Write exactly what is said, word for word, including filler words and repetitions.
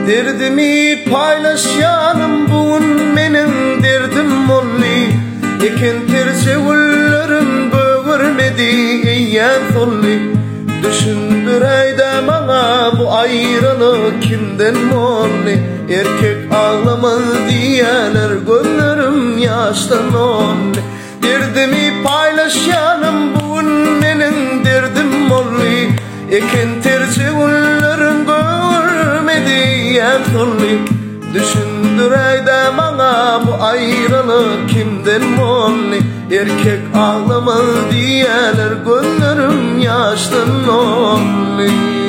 Derdimi paylaşyanım bugün menin derdim olli. Ekin terse ullarım böğürmedi eyyem solli. Düşündüreyde bana bu ayrılık kimden molli. Erkek ağlamaz diyeler gözlerim yaştan olli. Derdimi paylaşyanım bugün menin derdim olli. Ekin terse ullarım görmedi eyyem solli. Düşündüreyde bana bu ayrılık kimden molli. Erkek ağlamaz diyeler gözlerim yaştan olli.